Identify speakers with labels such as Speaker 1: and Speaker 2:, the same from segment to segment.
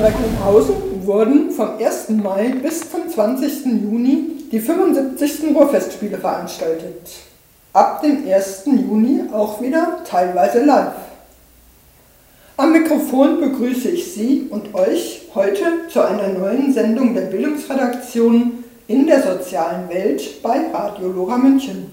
Speaker 1: Recklinghausen wurden vom 1. Mai bis zum 20. Juni die 75. Ruhrfestspiele veranstaltet. Ab dem 1. Juni auch wieder teilweise live. Am Mikrofon begrüße ich Sie und euch heute zu einer neuen Sendung der Bildungsredaktion in der sozialen Welt bei Radio Lora München.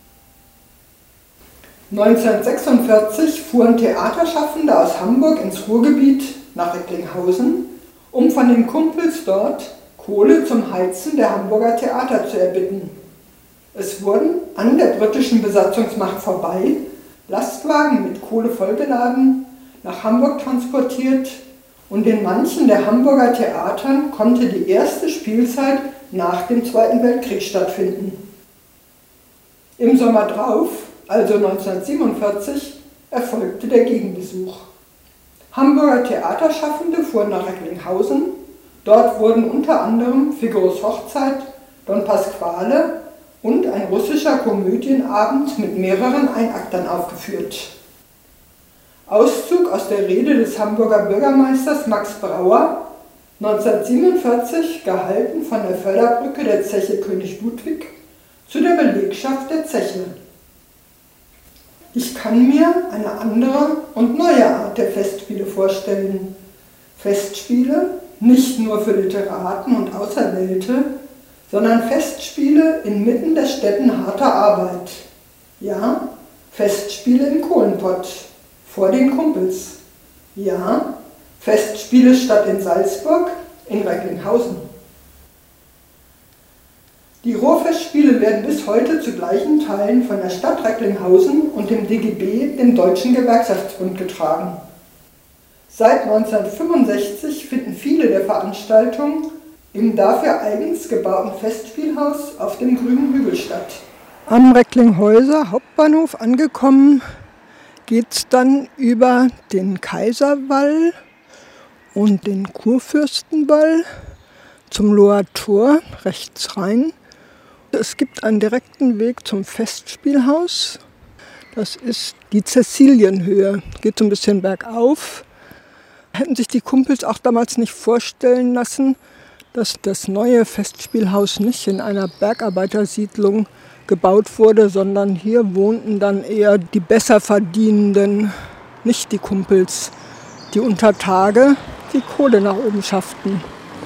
Speaker 1: 1946 fuhren Theaterschaffende aus Hamburg ins Ruhrgebiet nach Recklinghausen, um von den Kumpels dort Kohle zum Heizen der Hamburger Theater zu erbitten. Es wurden an der britischen Besatzungsmacht vorbei Lastwagen mit Kohle vollgeladen nach Hamburg transportiert und in manchen der Hamburger Theatern konnte die erste Spielzeit nach dem Zweiten Weltkrieg stattfinden. Im Sommer drauf, also 1947, erfolgte der Gegenbesuch. Hamburger Theaterschaffende fuhren nach Recklinghausen. Dort wurden unter anderem Figaros Hochzeit, Don Pasquale und ein russischer Komödienabend mit mehreren Einaktern aufgeführt. Auszug aus der Rede des Hamburger Bürgermeisters Max Brauer, 1947 gehalten von der Förderbrücke der Zeche König Ludwig zu der Belegschaft der Zeche. Ich kann mir eine andere und neue Art der Festspiele vorstellen. Festspiele nicht nur für Literaten und Auserwählte, sondern Festspiele inmitten der Stätten harter Arbeit. Ja, Festspiele im Kohlenpott, vor den Kumpels. Ja, Festspiele statt in Salzburg, in Recklinghausen. Die Ruhrfestspiele werden bis heute zu gleichen Teilen von der Stadt Recklinghausen und dem DGB, dem Deutschen Gewerkschaftsbund, getragen. Seit 1965 finden viele der Veranstaltungen im dafür eigens gebauten Festspielhaus auf dem Grünen Hügel statt. Am Recklinghäuser Hauptbahnhof angekommen, geht es dann über den Kaiserwall und den Kurfürstenwall zum Loher Tor rechts rein. Es gibt einen direkten Weg zum Festspielhaus. Das ist die Cäcilienhöhe, geht so ein bisschen bergauf. Hätten sich die Kumpels auch damals nicht vorstellen lassen, dass das neue Festspielhaus nicht in einer Bergarbeitersiedlung gebaut wurde, sondern hier wohnten dann eher die Besserverdienenden, nicht die Kumpels, die unter Tage die Kohle nach oben schafften.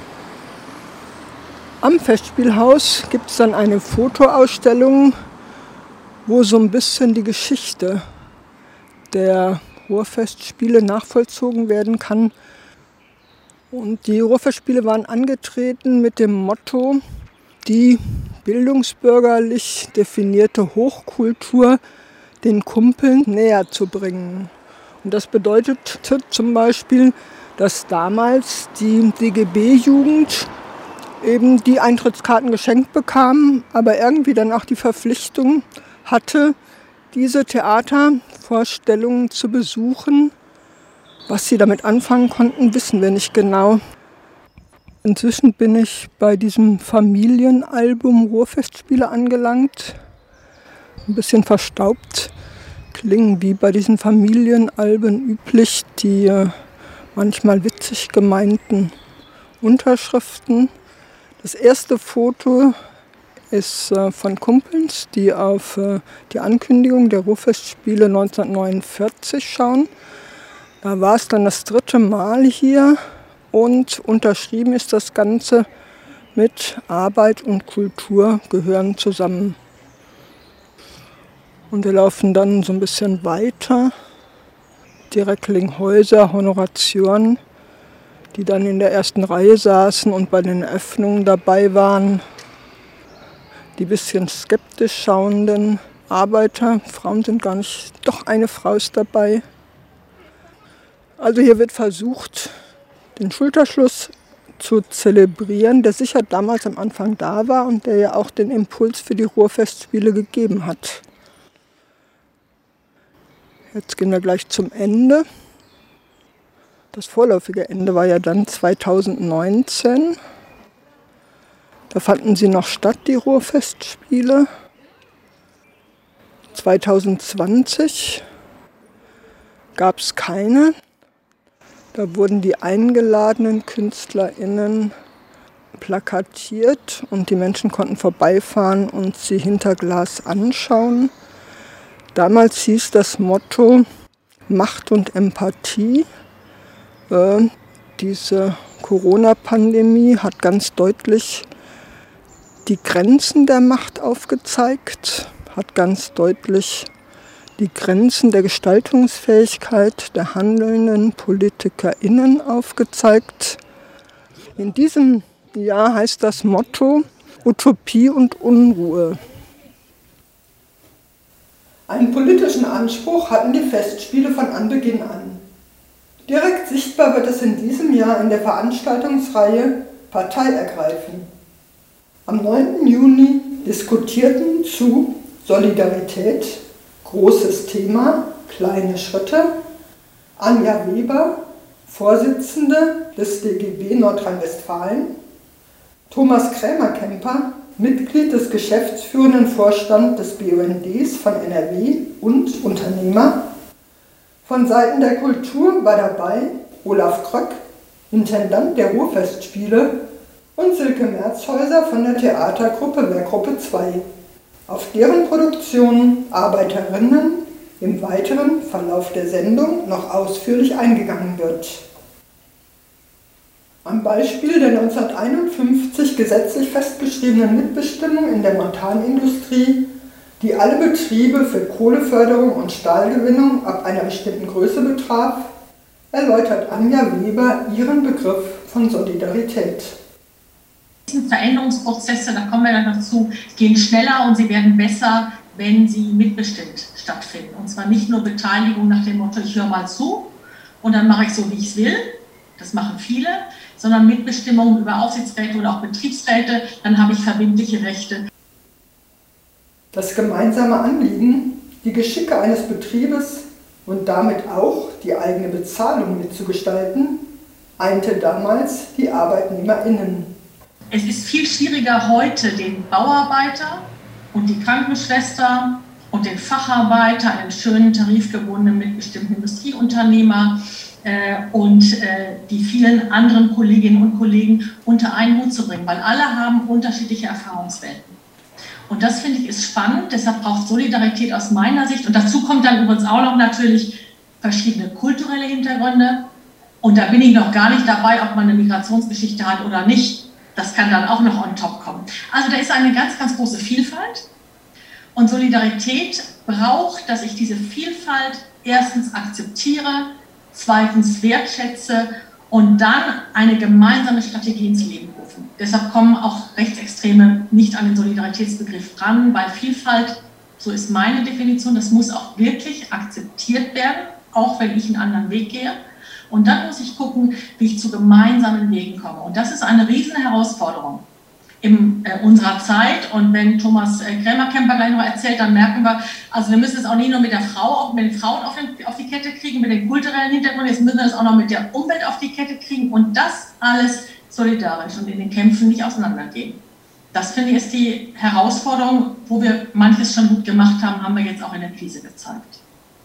Speaker 1: Am Festspielhaus gibt es dann eine Fotoausstellung, wo so ein bisschen die Geschichte der Ruhrfestspiele nachvollzogen werden kann. Und die Ruhrfestspiele waren angetreten mit dem Motto, die bildungsbürgerlich definierte Hochkultur den Kumpeln näher zu bringen. Und das bedeutete zum Beispiel, dass damals die DGB-Jugend eben die Eintrittskarten geschenkt bekam, aber irgendwie dann auch die Verpflichtung hatte, diese Theatervorstellungen zu besuchen. Was sie damit anfangen konnten, wissen wir nicht genau. Inzwischen bin ich bei diesem Familienalbum Ruhrfestspiele angelangt. Ein bisschen verstaubt, klingen wie bei diesen Familienalben üblich die manchmal witzig gemeinten Unterschriften. Das erste Foto ist von Kumpels, die auf die Ankündigung der Ruhrfestspiele 1949 schauen. Da war es dann das 3. Mal hier und unterschrieben ist das Ganze mit Arbeit und Kultur gehören zusammen. Und wir laufen dann so ein bisschen weiter. Die Recklinghäuser Honoratioren, die dann in der ersten Reihe saßen und bei den Eröffnungen dabei waren. Die bisschen skeptisch schauenden Arbeiter, Frauen sind gar nicht, doch eine Frau ist dabei. Also hier wird versucht, den Schulterschluss zu zelebrieren, der sicher damals am Anfang da war und der ja auch den Impuls für die Ruhrfestspiele gegeben hat. Jetzt gehen wir gleich zum Ende. Das vorläufige Ende war ja dann 2019. Da fanden sie noch statt, die Ruhrfestspiele. 2020 gab es keine. Da wurden die eingeladenen KünstlerInnen plakatiert und die Menschen konnten vorbeifahren und sie hinter Glas anschauen. Damals hieß das Motto Macht und Empathie. Diese Corona-Pandemie hat ganz deutlich die Grenzen der Macht aufgezeigt, hat ganz deutlich die Grenzen der Gestaltungsfähigkeit der handelnden PolitikerInnen aufgezeigt. In diesem Jahr heißt das Motto Utopie und Unruhe. Einen politischen Anspruch hatten die Festspiele von Anbeginn an. Direkt sichtbar wird es in diesem Jahr in der Veranstaltungsreihe Partei ergreifen. Am 9. Juni diskutierten zu Solidarität, großes Thema, kleine Schritte, Anja Weber, Vorsitzende des DGB Nordrhein-Westfalen, Thomas Krämer-Kemper, Mitglied des geschäftsführenden Vorstands des BUNDs von NRW und Unternehmer. Von Seiten der Kultur war dabei Olaf Kröck, Intendant der Ruhrfestspiele, und Silke Merzhäuser von der Theatergruppe Werkgruppe 2, auf deren Produktionen Arbeiterinnen im weiteren Verlauf der Sendung noch ausführlich eingegangen wird. Am Beispiel der 1951 gesetzlich festgeschriebenen Mitbestimmung in der Montanindustrie, die alle Betriebe für Kohleförderung und Stahlgewinnung ab einer bestimmten Größe betraf, erläutert Anja Weber ihren Begriff von Solidarität.
Speaker 2: Diese Veränderungsprozesse, da kommen wir dann dazu, gehen schneller und sie werden besser, wenn sie mitbestimmt stattfinden. Und zwar nicht nur Beteiligung nach dem Motto, ich höre mal zu und dann mache ich so, wie ich es will, das machen viele, sondern Mitbestimmung über Aufsichtsräte oder auch Betriebsräte, dann habe ich verbindliche Rechte.
Speaker 1: Das gemeinsame Anliegen, die Geschicke eines Betriebes und damit auch die eigene Bezahlung mitzugestalten, einte damals die ArbeitnehmerInnen.
Speaker 2: Es ist viel schwieriger heute, den Bauarbeiter und die Krankenschwester und den Facharbeiter, einen schönen tarifgebundenen mitbestimmten Industrieunternehmer und die vielen anderen Kolleginnen und Kollegen unter einen Hut zu bringen, weil alle haben unterschiedliche Erfahrungswelten. Und das finde ich ist spannend, deshalb braucht Solidarität aus meiner Sicht. Und dazu kommt dann übrigens auch noch natürlich verschiedene kulturelle Hintergründe. Und da bin ich noch gar nicht dabei, ob man eine Migrationsgeschichte hat oder nicht. Das kann dann auch noch on top kommen. Also da ist eine ganz, ganz große Vielfalt. Und Solidarität braucht, dass ich diese Vielfalt erstens akzeptiere, zweitens wertschätze und dann eine gemeinsame Strategie ins Leben rufen. Deshalb kommen auch Rechtsextreme nicht an den Solidaritätsbegriff ran, weil Vielfalt, so ist meine Definition, das muss auch wirklich akzeptiert werden, auch wenn ich einen anderen Weg gehe. Und dann muss ich gucken, wie ich zu gemeinsamen Wegen komme. Und das ist eine riesen Herausforderung in unserer Zeit. Und wenn Thomas Krämer-Kemper gleich noch erzählt, dann merken wir, also wir müssen es auch nicht nur mit der Frau, auch mit den Frauen auf die Kette kriegen, mit den kulturellen Hintergründen, jetzt müssen wir es auch noch mit der Umwelt auf die Kette kriegen und das alles solidarisch und in den Kämpfen nicht auseinandergehen. Das, finde ich, ist die Herausforderung, wo wir manches schon gut gemacht haben, haben wir jetzt auch in der Krise gezeigt.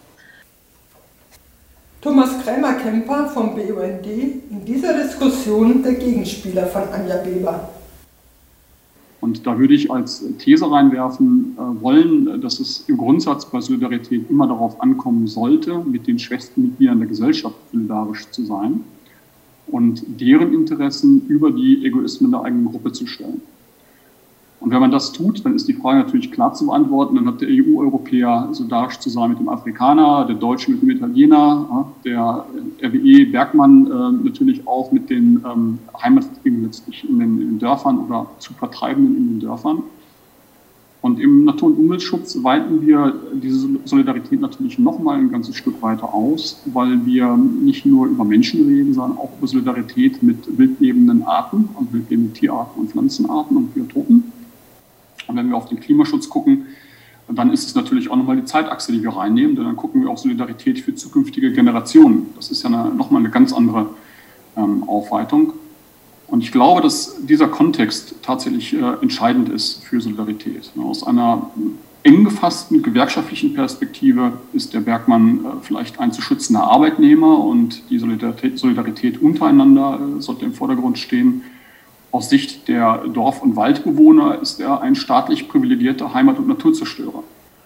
Speaker 1: Thomas Krämer-Kemper vom BUND in dieser Diskussion der Gegenspieler von Anja Weber.
Speaker 3: Und da würde ich als These reinwerfen wollen, dass es im Grundsatz bei Solidarität immer darauf ankommen sollte, mit den schwächsten Mitgliedern der Gesellschaft solidarisch zu sein und deren Interessen über die Egoismen der eigenen Gruppe zu stellen. Und wenn man das tut, dann ist die Frage natürlich klar zu beantworten. Dann hat der EU-Europäer solidarisch zu sein mit dem Afrikaner, der Deutsche mit dem Italiener, der RWE Bergmann natürlich auch mit den Heimatvertrieben letztlich in den Dörfern oder zu Vertreibenden in den Dörfern. Und im Natur- und Umweltschutz weiten wir diese Solidarität natürlich nochmal ein ganzes Stück weiter aus, weil wir nicht nur über Menschen reden, sondern auch über Solidarität mit wildlebenden Arten, also wildlebenden Tierarten und Pflanzenarten und Biotopen. Und wenn wir auf den Klimaschutz gucken, dann ist es natürlich auch nochmal die Zeitachse, die wir reinnehmen, denn dann gucken wir auf Solidarität für zukünftige Generationen. Das ist ja nochmal eine ganz andere Aufweitung. Und ich glaube, dass dieser Kontext tatsächlich entscheidend ist für Solidarität. Aus einer eng gefassten gewerkschaftlichen Perspektive ist der Bergmann vielleicht ein zu schützender Arbeitnehmer und die Solidarität untereinander sollte im Vordergrund stehen. Aus Sicht der Dorf- und Waldbewohner ist er ein staatlich privilegierter Heimat- und Naturzerstörer.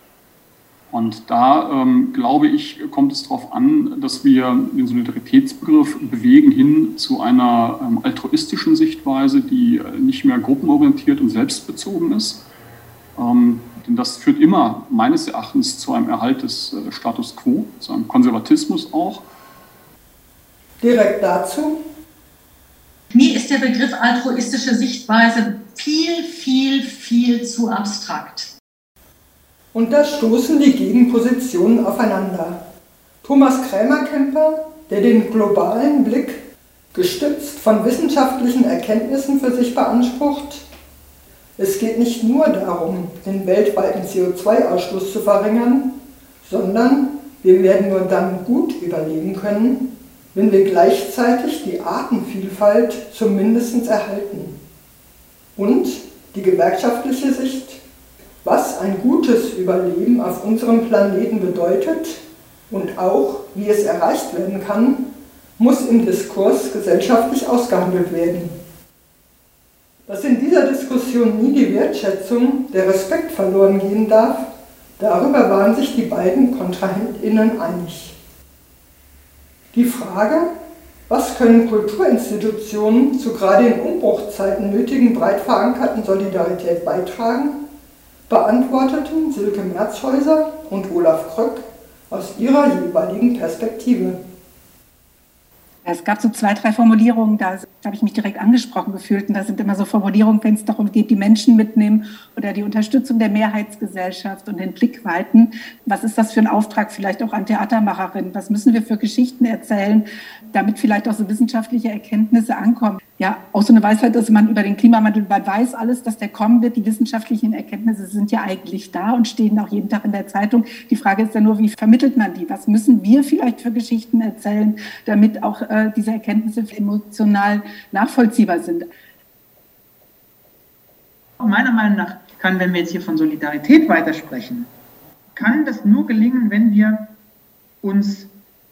Speaker 3: Und da, glaube ich, kommt es darauf an, dass wir den Solidaritätsbegriff bewegen hin zu einer altruistischen Sichtweise, die nicht mehr gruppenorientiert und selbstbezogen ist. Denn das führt immer meines Erachtens zu einem Erhalt des Status quo, zu einem Konservatismus auch.
Speaker 1: Direkt dazu?
Speaker 2: Mir ist der Begriff altruistische Sichtweise viel zu abstrakt.
Speaker 1: Und da stoßen die Gegenpositionen aufeinander. Thomas Krämer-Kemper, der den globalen Blick, gestützt von wissenschaftlichen Erkenntnissen für sich beansprucht. Es geht nicht nur darum, den weltweiten CO2-Ausstoß zu verringern, sondern wir werden nur dann gut überleben können, wenn wir gleichzeitig die Artenvielfalt zumindest erhalten. Und die gewerkschaftliche Sicht, was ein gutes Überleben auf unserem Planeten bedeutet und auch, wie es erreicht werden kann, muss im Diskurs gesellschaftlich ausgehandelt werden. Dass in dieser Diskussion nie die Wertschätzung, der Respekt verloren gehen darf, darüber waren sich die beiden KontrahentInnen einig. Die Frage, was können Kulturinstitutionen zu gerade in Umbruchzeiten nötigen breit verankerten Solidarität beitragen, beantworteten Silke Merzhäuser und Olaf Kröck aus ihrer jeweiligen Perspektive.
Speaker 4: Es gab so 2, 3 Formulierungen, da habe ich mich direkt angesprochen gefühlt. Und da sind immer so Formulierungen, wenn es darum geht, die Menschen mitnehmen oder die Unterstützung der Mehrheitsgesellschaft und den Blick weiten. Was ist das für ein Auftrag vielleicht auch an Theatermacherinnen? Was müssen wir für Geschichten erzählen, damit vielleicht auch so wissenschaftliche Erkenntnisse ankommen? Ja, auch so eine Weisheit, dass man über den Klimawandel, man weiß alles, dass der kommen wird. Die wissenschaftlichen Erkenntnisse sind ja eigentlich da und stehen auch jeden Tag in der Zeitung. Die Frage ist ja nur, wie vermittelt man die? Was müssen wir vielleicht für Geschichten erzählen, damit auch diese Erkenntnisse emotional nachvollziehbar sind?
Speaker 5: Meiner Meinung nach kann, wenn wir jetzt hier von Solidarität weitersprechen, kann das nur gelingen, wenn wir uns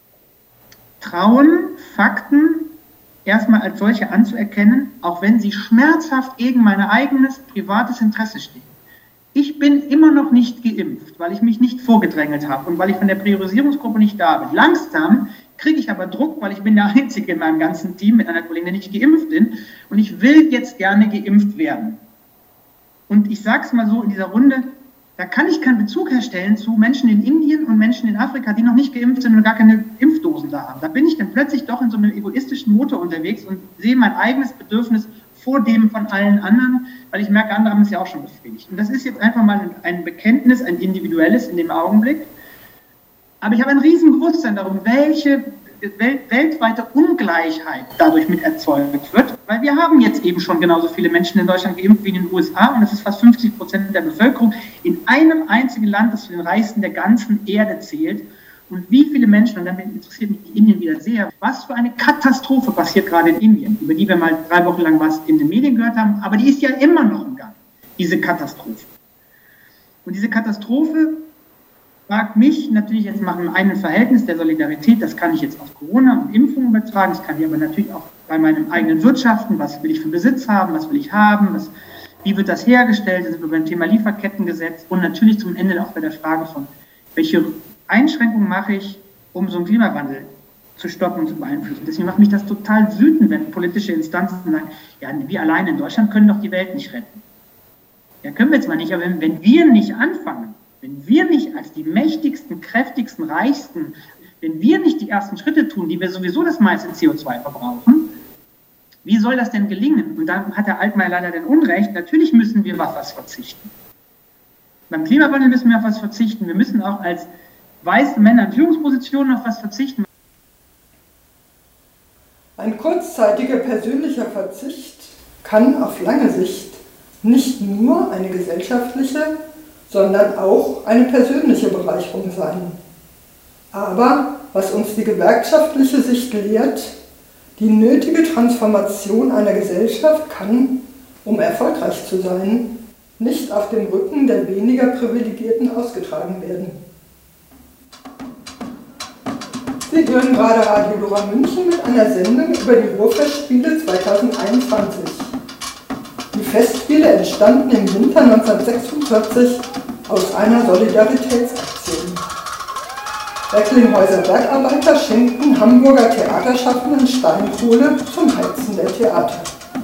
Speaker 5: trauen, Fakten erstmal als solche anzuerkennen, auch wenn sie schmerzhaft gegen mein eigenes privates Interesse stehen. Ich bin immer noch nicht geimpft, weil ich mich nicht vorgedrängelt habe und weil ich von der Priorisierungsgruppe nicht da bin. Langsam kriege ich aber Druck, weil ich bin der Einzige in meinem ganzen Team mit einer Kollegin, der nicht geimpft bin, und ich will jetzt gerne geimpft werden. Und ich sage es mal so in dieser Runde, da kann ich keinen Bezug herstellen zu Menschen in Indien und Menschen in Afrika, die noch nicht geimpft sind und gar keine Impfdosen da haben. Da bin ich dann plötzlich doch in so einem egoistischen Motor unterwegs und sehe mein eigenes Bedürfnis vor dem von allen anderen, weil ich merke, andere haben es ja auch schon befriedigt. Und das ist jetzt einfach mal ein Bekenntnis, ein individuelles in dem Augenblick. Aber ich habe ein riesen Bewusstsein darum, welche weltweite Ungleichheit dadurch mit erzeugt wird, weil wir haben jetzt eben schon genauso viele Menschen in Deutschland geimpft wie in den USA und das ist fast 50% der Bevölkerung in einem einzigen Land, das zu den reichsten der ganzen Erde zählt. Und wie viele Menschen, und dann interessiert mich Indien wieder sehr, was für eine Katastrophe passiert gerade in Indien, über die wir mal 3 Wochen lang was in den Medien gehört haben, aber die ist ja immer noch im Gang, diese Katastrophe. Und diese Katastrophe fragt mich natürlich jetzt nach einem eigenen Verhältnis der Solidarität, das kann ich jetzt auf Corona und Impfungen übertragen, das kann ich aber natürlich auch bei meinem eigenen Wirtschaften, was will ich für Besitz haben, was will ich haben, wie wird das hergestellt, da sind wir beim Thema Lieferkettengesetz und natürlich zum Ende auch bei der Frage von, welche Einschränkungen mache ich, um so einen Klimawandel zu stoppen und zu beeinflussen. Deswegen macht mich das total wütend, wenn politische Instanzen sagen, ja, wir allein in Deutschland können doch die Welt nicht retten. Ja, können wir zwar nicht, aber wenn wir nicht anfangen, wenn wir nicht als die mächtigsten, kräftigsten, reichsten, wenn wir nicht die ersten Schritte tun, die wir sowieso das meiste CO2 verbrauchen, wie soll das denn gelingen? Und da hat der Altmaier leider den Unrecht. Natürlich müssen wir auf was verzichten. Beim Klimawandel müssen wir auf was verzichten. Wir müssen auch als weiße Männer in Führungspositionen auf was verzichten.
Speaker 1: Ein kurzzeitiger persönlicher Verzicht kann auf lange Sicht nicht nur eine gesellschaftliche, sondern auch eine persönliche Bereicherung sein. Aber was uns die gewerkschaftliche Sicht lehrt, die nötige Transformation einer Gesellschaft kann, um erfolgreich zu sein, nicht auf dem Rücken der weniger Privilegierten ausgetragen werden. Sie hören gerade Radio Lora München mit einer Sendung über die Ruhrfestspiele 2021. Die Festspiele entstanden im Winter 1946 aus einer Solidaritätsaktion. Recklinghäuser Bergarbeiter schenkten Hamburger Theaterschaffenden Steinkohle zum Heizen der Theater.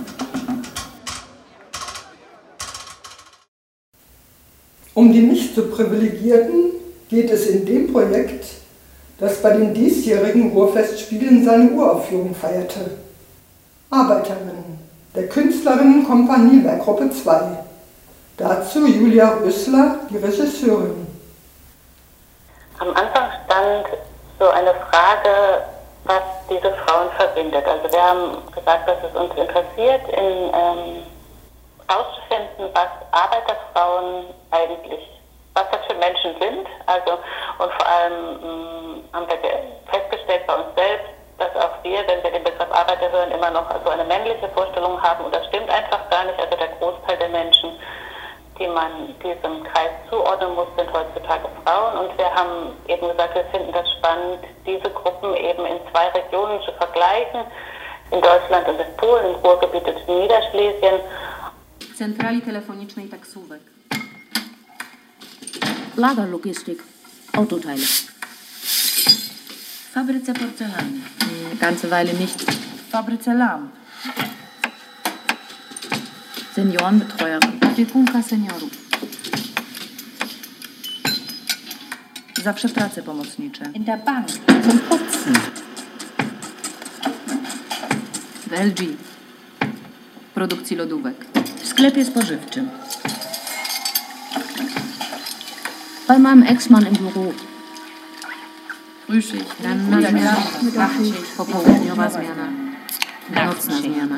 Speaker 1: Um die nicht so Privilegierten geht es in dem Projekt, das bei den diesjährigen Ruhrfestspielen seine Uraufführung feierte. Arbeiterinnen der Künstlerinnenkompanie Werkgruppe 2. Dazu Julia Rösler, die Regisseurin.
Speaker 6: Am Anfang stand so eine Frage, was diese Frauen verbindet. Also wir haben gesagt, dass es uns interessiert, herauszufinden, was Arbeiterfrauen eigentlich, was das für Menschen sind. Also, und vor allem haben wir festgestellt bei uns selbst, dass auch wir, wenn wir den Begriff Arbeiter hören, immer noch so eine männliche Vorstellung haben. Und das stimmt einfach gar nicht. Also der Großteil der Menschen, die man diesem Kreis zuordnen muss, sind heutzutage Frauen. Und wir haben eben gesagt, wir finden das spannend, diese Gruppen eben in zwei Regionen zu vergleichen. In Deutschland und in Polen, im Ruhrgebiet und in Niederschlesien.
Speaker 7: Centrali telefonicznej taksówek. Lagerlogistik. Autoteile. Fabryce Porzellan. Eine ganze Weile nicht. Fabryce Lamp. Seniorenbetreuerin. Opiekunka seniorów. Zawsze prace pomocnicze. In der Bank. Zum Putzen. W LG. Produkcji lodówek. W sklepie spożywczym. Bei meinem Ex-Mann im Büro. Frühschicht, ranna zmiana, nachtschicht, popołudniowa zmiana, nocna zmiana.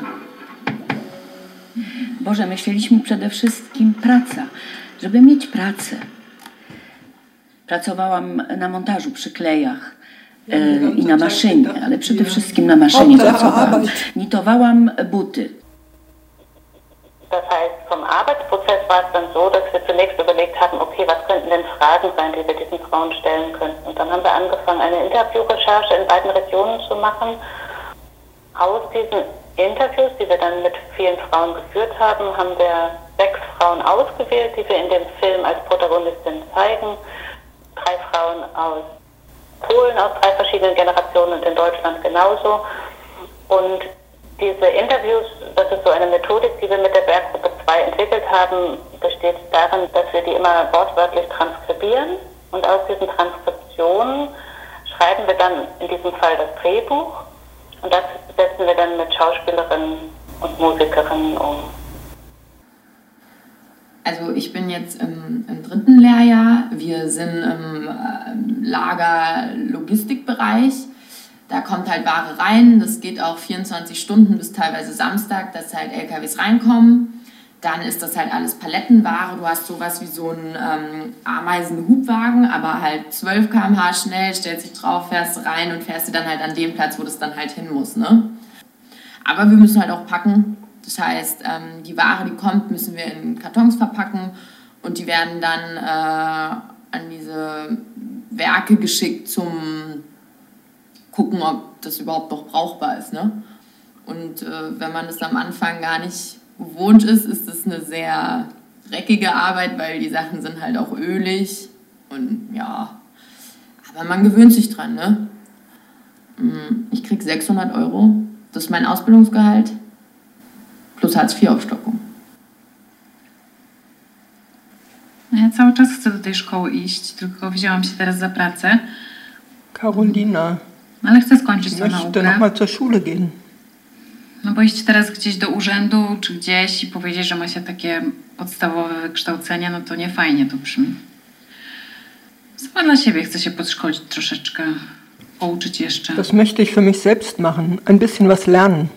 Speaker 7: Boże, myśleliśmy przede wszystkim praca, żeby mieć pracę. Pracowałam na montażu przy klejach i na maszynie, ale przede wszystkim na maszynie pracowałam. Nitowałam buty.
Speaker 6: Das heißt, vom Arbeitsprozess war es dann so, dass wir zunächst überlegt haben, okay, was könnten denn Fragen sein, die wir diesen Frauen stellen könnten. Und dann haben wir angefangen, eine Interviewrecherche in beiden Regionen zu machen. Aus diesen Interviews, die wir dann mit vielen Frauen geführt haben, haben wir 6 Frauen ausgewählt, die wir in dem Film als Protagonistinnen zeigen. 3 Frauen aus Polen, aus 3 verschiedenen Generationen und in Deutschland genauso. Und diese Interviews, das ist so eine Methodik, die wir mit der Werkgruppe 2 entwickelt haben, besteht darin, dass wir die immer wortwörtlich transkribieren und aus diesen Transkriptionen schreiben wir dann in diesem Fall das Drehbuch und das setzen wir dann mit Schauspielerinnen und Musikerinnen um.
Speaker 7: Also ich bin jetzt im 3. Lehrjahr, wir sind im Lager-Logistikbereich. Da kommt halt Ware rein, das geht auch 24 Stunden bis teilweise Samstag, dass halt LKWs reinkommen. Dann ist das halt alles Palettenware. Du hast sowas wie so einen Ameisenhubwagen, aber halt 12 km/h schnell, stellst dich drauf, fährst rein und fährst du dann halt an dem Platz, wo das dann halt hin muss. Ne? Aber wir müssen halt auch packen. Das heißt, die Ware, die kommt, müssen wir in Kartons verpacken und die werden dann an diese Werke geschickt zum gucken, ob das überhaupt noch brauchbar ist. Ne? Und wenn man das am Anfang gar nicht gewohnt ist, ist es eine sehr dreckige Arbeit, weil die Sachen sind halt auch ölig und ja, aber man gewöhnt sich dran. Ne? Ich krieg 600 €, das ist mein Ausbildungsgehalt, plus Hartz-IV-Aufstockung.
Speaker 8: Ja cały czas chcę do tej szkoły iść, tylko wzięłam się teraz za pracę.
Speaker 1: Carolina.
Speaker 8: Ale chcę skończyć tę
Speaker 1: Ich möchte
Speaker 8: naukę.
Speaker 1: noch mal zur Schule gehen.
Speaker 8: No bo iść teraz gdzieś do urzędu czy gdzieś i powiedzieć, że ma się takie podstawowe wykształcenie, no to nie fajnie to brzmi. Sama dla siebie chcę się podszkolić troszeczkę, pouczyć jeszcze.
Speaker 1: Das möchte ich für mich selbst machen, ein bisschen was lernen.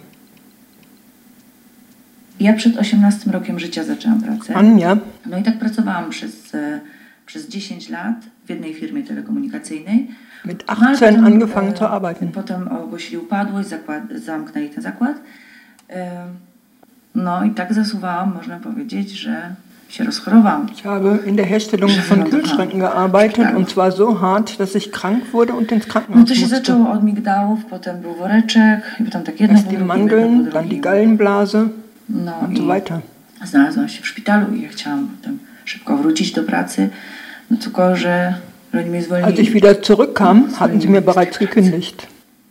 Speaker 9: Ja przed 18 rokiem życia zaczęłam pracę.
Speaker 1: Anja.
Speaker 9: No i tak pracowałam przez 10 lat w jednej firmie telekomunikacyjnej.
Speaker 1: Mit 18 angefangen zu arbeiten.
Speaker 9: Potem ogłosili upadłość, zamknęli ten zakład. No i tak zasuwałam, można powiedzieć, że się rozchorowałam.
Speaker 1: Ich habe in der Herstellung von Kühlschränken gearbeitet und zwar so hart, dass ich krank wurde und ins
Speaker 9: No
Speaker 1: Krankenhaus
Speaker 9: to się
Speaker 1: musste.
Speaker 9: zaczęło od migdałów, potem był woreczek i potem tak jedno
Speaker 1: Erst
Speaker 9: po
Speaker 1: die
Speaker 9: drugim,
Speaker 1: Mandeln,
Speaker 9: jedno po
Speaker 1: dann die
Speaker 9: drugim.
Speaker 1: Gallenblase
Speaker 9: No
Speaker 1: und so
Speaker 9: i
Speaker 1: weiter.
Speaker 9: znalazłam się w szpitalu i ja chciałam potem szybko wrócić do pracy, no tylko, że oni mnie zwolnili.
Speaker 1: Als ich wieder zurückkam, hatten sie mir bereits gekündigt.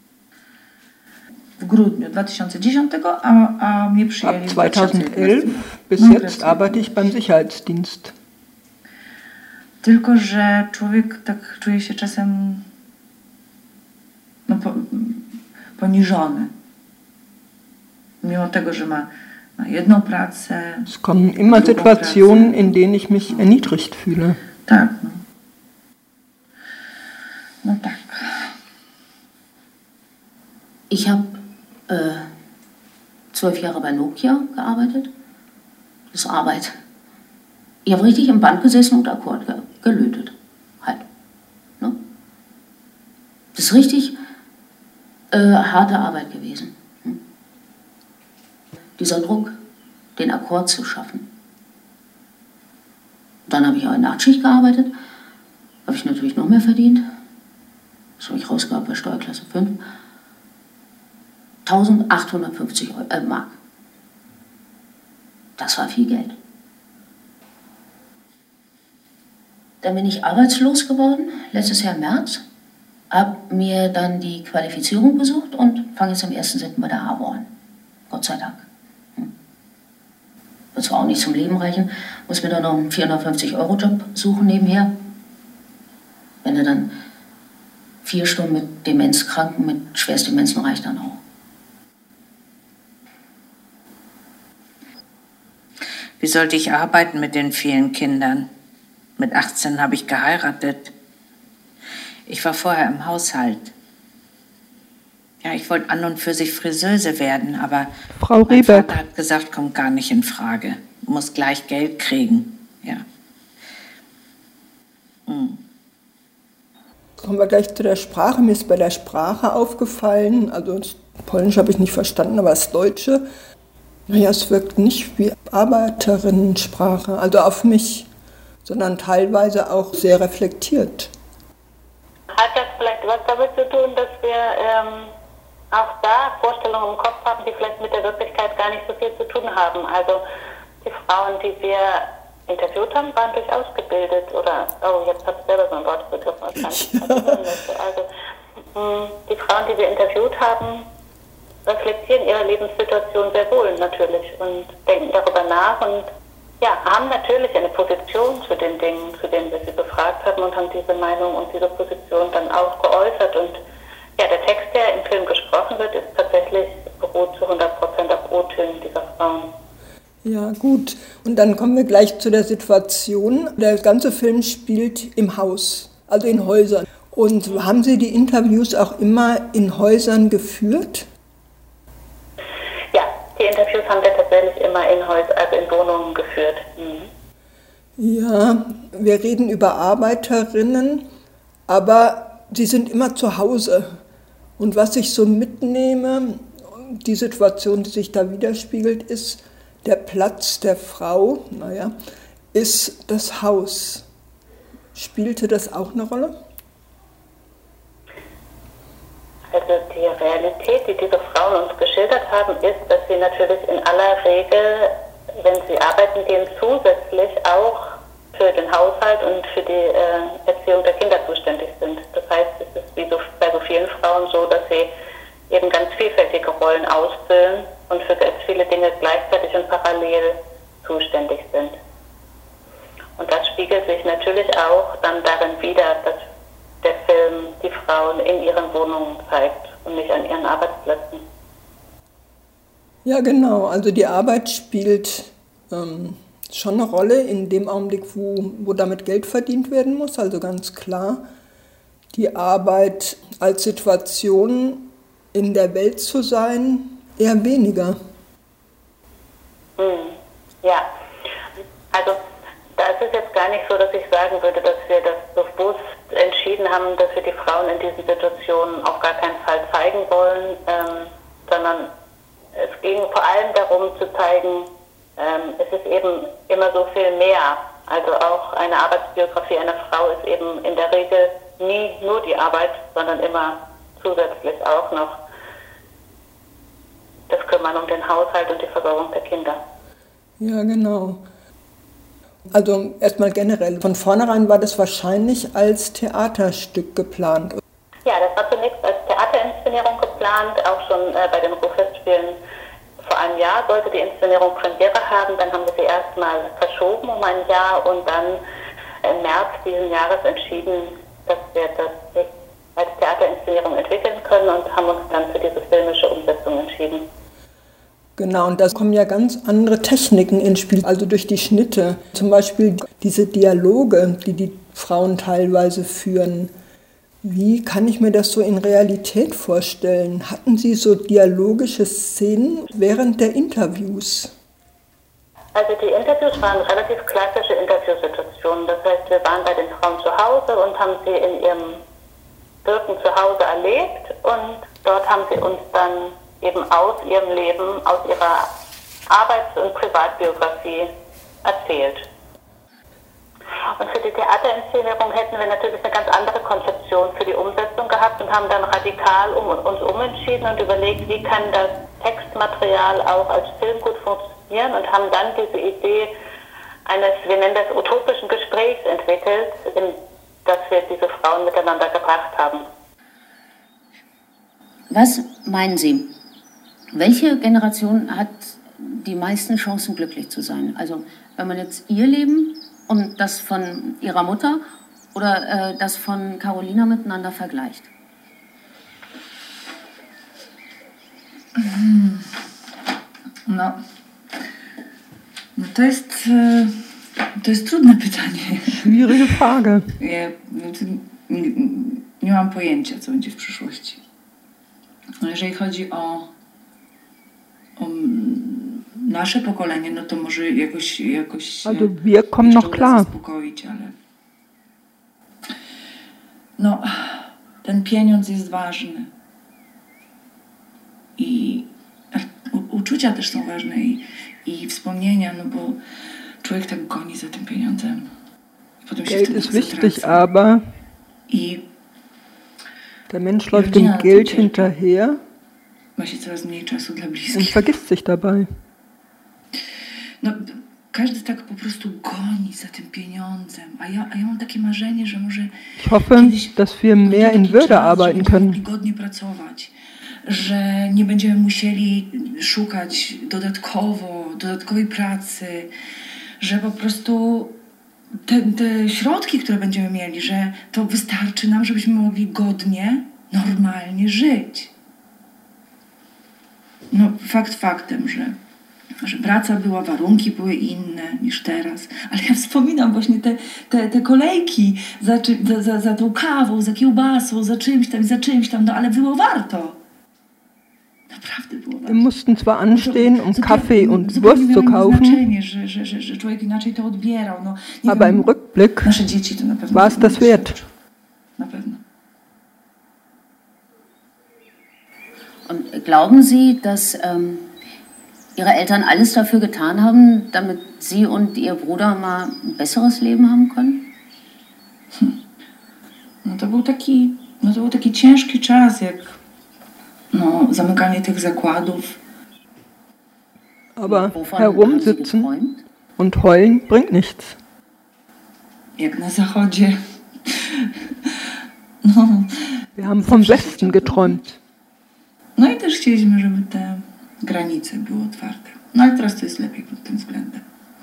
Speaker 9: W grudniu 2010, a mnie przyjęli
Speaker 1: Ab
Speaker 9: w
Speaker 1: 2011 bis
Speaker 9: No,
Speaker 1: jetzt arbeite ich beim Sicherheitsdienst.
Speaker 9: Tylko, że człowiek tak czuje się czasem poniżony. Mimo tego, że ma jedną pracę.
Speaker 1: Es kommen immer Situationen, in denen ich mich erniedrigt fühle.
Speaker 9: Tak, no. No tak.
Speaker 10: Ich habe 12 Jahre bei Nokia gearbeitet. Das ist Arbeit. Ich habe richtig im Band gesessen und Akkord gelötet. Halt. Ne? Das ist richtig harte Arbeit gewesen. Dieser Druck, den Akkord zu schaffen. Dann habe ich auch in Nachtschicht gearbeitet. Habe ich natürlich noch mehr verdient. Das habe ich rausgehabt bei Steuerklasse 5. 1850 Mark. Das war viel Geld. Dann bin ich arbeitslos geworden, letztes Jahr im März. Habe mir dann die Qualifizierung gesucht und fange jetzt am 1.7. bei der AWO an. Gott sei Dank. Wird zwar auch nicht zum Leben reichen, muss mir dann noch einen 450-Euro-Job suchen nebenher. Wenn er dann 4 Stunden mit Demenzkranken, mit Schwerstdemenzen reicht dann auch.
Speaker 11: Wie sollte ich arbeiten mit den vielen Kindern? Mit 18 habe ich geheiratet. Ich war vorher im Haushalt. Ja, ich wollte an und für sich Friseuse werden, aber
Speaker 1: Frau
Speaker 11: mein
Speaker 1: Rehberg.
Speaker 11: Vater hat gesagt, kommt gar nicht in Frage. Du musst gleich Geld kriegen. Ja.
Speaker 1: Kommen wir gleich zu der Sprache. Mir ist bei der Sprache aufgefallen, also das Polnisch habe ich nicht verstanden, aber das Deutsche, naja, es wirkt nicht wie Arbeiterinnensprache, also auf mich, sondern teilweise auch sehr reflektiert.
Speaker 6: Hat das vielleicht was damit zu tun, dass wir auch da Vorstellungen im Kopf haben, die vielleicht mit der Wirklichkeit gar nicht so viel zu tun haben? Also die Frauen, die wir interviewt haben, waren durchaus gebildet oder, oh, jetzt habe ich selber so ein Wort begriffen, was kann ich Also die Frauen, die wir interviewt haben, reflektieren ihre Lebenssituation sehr wohl natürlich und denken darüber nach und ja, haben natürlich eine Position zu den Dingen, zu denen wir sie befragt haben und haben diese Meinung und diese Position dann auch geäußert. Und ja, der Text, der im Film gesprochen wird, ist tatsächlich beruht zu 100% auf O-Tönen dieser Frauen.
Speaker 1: Ja, gut. Und dann kommen wir gleich zu der Situation. Der ganze Film spielt im Haus, also in Häusern. Und haben Sie die Interviews auch immer in Häusern geführt?
Speaker 6: Ja, die Interviews haben wir tatsächlich immer in Häusern, also in Wohnungen geführt.
Speaker 1: Ja, wir reden über Arbeiterinnen, aber sie sind immer zu Hause. Und was ich so mitnehme, die Situation, die sich da widerspiegelt, ist, der Platz der Frau, naja, ist das Haus. Spielte das auch eine Rolle?
Speaker 6: Also die Realität, die diese Frauen uns geschildert haben, ist, dass sie natürlich in aller Regel, wenn sie arbeiten gehen, zusätzlich auch für den Haushalt und für die Erziehung der Kinder zuständig sind. Das heißt, es ist wie so, bei so vielen Frauen so, dass sie eben ganz vielfältige Rollen ausfüllen und für ganz viele Dinge gleichzeitig und parallel zuständig sind. Und das spiegelt sich natürlich auch dann darin wider, dass der Film die Frauen in ihren Wohnungen zeigt und nicht an ihren Arbeitsplätzen.
Speaker 1: Ja, genau. Also die Arbeit spielt schon eine Rolle in dem Augenblick, wo damit Geld verdient werden muss. Also ganz klar, die Arbeit als Situation in der Welt zu sein, eher weniger.
Speaker 6: Ja, also da ist es jetzt gar nicht so, dass ich sagen würde, dass wir das bewusst entschieden haben, dass wir die Frauen in diesen Situationen auf gar keinen Fall zeigen wollen, sondern es ging vor allem darum zu zeigen, es ist eben immer so viel mehr. Also auch eine Arbeitsbiografie einer Frau ist eben in der Regel nie nur die Arbeit, sondern immer zusätzlich auch noch das Kümmern um den Haushalt und die Versorgung der Kinder.
Speaker 1: Ja, genau. Also erstmal generell, von vornherein war das wahrscheinlich als Theaterstück geplant.
Speaker 6: Ja, das war zunächst als Theaterinszenierung geplant, auch schon bei den Ruhrfestspielen. Vor einem Jahr sollte die Inszenierung Premiere haben, dann haben wir sie erstmal verschoben um ein Jahr und dann im März diesen Jahres entschieden, dass wir das als Theaterinszenierung entwickeln können und haben uns dann für diese filmische Umsetzung entschieden.
Speaker 1: Genau, und da kommen ja ganz andere Techniken ins Spiel, also durch die Schnitte. Zum Beispiel diese Dialoge, die die Frauen teilweise führen. Wie kann ich mir das so in Realität vorstellen? Hatten Sie so dialogische Szenen während der Interviews?
Speaker 6: Also die Interviews waren relativ klassische Interviewsituationen. Das heißt, wir waren bei den Frauen zu Hause und haben sie in ihrem Wirken zu Hause erlebt und dort haben sie uns dann eben aus ihrem Leben, aus ihrer Arbeits- und Privatbiografie erzählt. Und für die Theaterinszenierung hätten wir natürlich eine ganz andere Konzeption für die Umsetzung gehabt und haben dann radikal uns umentschieden und überlegt, wie kann das Textmaterial auch als Film gut funktionieren und haben dann diese Idee eines, wir nennen das utopischen Gesprächs entwickelt, in das wir diese Frauen miteinander gebracht haben.
Speaker 10: Was meinen Sie? Welche Generation hat die meisten Chancen, glücklich zu sein? Also wenn man jetzt ihr Leben und das von ihrer Mutter oder das von Carolina miteinander vergleicht?
Speaker 9: No to jest trudne pytanie.
Speaker 1: Schwierige Frage.
Speaker 9: Ja nie mam pojęcia, co będzie w przyszłości. Jeżeli chodzi o nasze pokolenie, no to może jakoś
Speaker 1: also wir kommen noch klar.
Speaker 9: Zaspokoić, ale no, ten pieniądz jest ważny i uczucia też są ważne i wspomnienia, no bo człowiek tak goni za tym pieniądzem. Potem się
Speaker 1: Geld ist wichtig, aber der Mensch läuft dem Geld hinterher
Speaker 9: ma się coraz mniej czasu dla
Speaker 1: und
Speaker 9: bliskich.
Speaker 1: vergisst sich dabei.
Speaker 9: No, każdy tak po prostu goni za tym pieniądzem, a ja mam takie marzenie, że może
Speaker 1: Ich hoffe, dass wir mehr in Würde arbeiten können.
Speaker 9: Godnie pracować, że nie będziemy musieli szukać dodatkowej pracy, że po prostu te środki, które będziemy mieli, że to wystarczy nam, żebyśmy mogli godnie, normalnie żyć. No, fakt faktem, że praca była, warunki były inne niż teraz. Ale ja wspominam właśnie te kolejki za tą kawą, za kiełbasą, za czymś tam, no ale było warto. Naprawdę było warto.
Speaker 1: Wir mussten zwar anstehen, um Kaffee und Wurst zu kaufen,
Speaker 9: że człowiek inaczej to odbierał. No,
Speaker 1: aber im Rückblick
Speaker 9: nasze dzieci to na pewno
Speaker 1: war es das wert.
Speaker 9: Na pewno.
Speaker 10: Und glauben Sie, dass Ihre Eltern alles dafür getan haben, damit Sie und Ihr Bruder mal ein besseres Leben haben können?
Speaker 9: No to był taki ciężki czas, jak zamykanie tych zakładów.
Speaker 1: Aber herumsitzen und heulen bringt nichts.
Speaker 9: Jak na Zachodzie.
Speaker 1: Wir haben vom Westen geträumt.
Speaker 9: No i też chcieliśmy, żeby te granice były otwarte. No ale teraz to jest lepiej pod tym względem.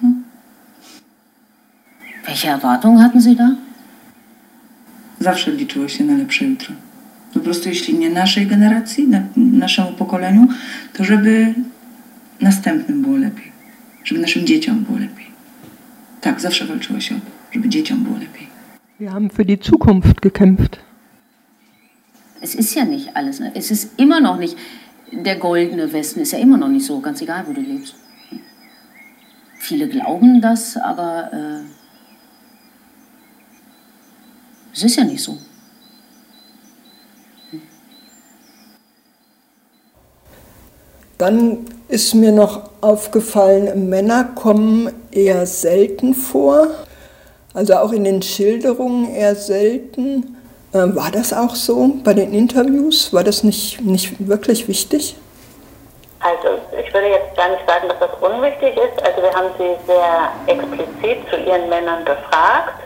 Speaker 10: Welche Erwartungen hatten Sie da?
Speaker 9: Zawsze liczyło się na lepsze jutro. Po prostu jeśli nie naszej generacji, naszemu pokoleniu, to żeby następnym było lepiej. Żeby naszym dzieciom było lepiej. Tak, zawsze walczyło się o to, żeby dzieciom było lepiej.
Speaker 1: Wir haben für die Zukunft gekämpft.
Speaker 10: Es ist ja nicht alles, ne? Es ist immer noch nicht, der goldene Westen ist ja immer noch nicht so, ganz egal, wo du lebst. Viele glauben das, aber es ist ja nicht so.
Speaker 1: Dann ist mir noch aufgefallen, Männer kommen eher selten vor, also auch in den Schilderungen eher selten. War das auch so bei den Interviews? War das nicht wirklich wichtig?
Speaker 6: Also ich würde jetzt gar nicht sagen, dass das unwichtig ist. Also wir haben sie sehr explizit zu ihren Männern befragt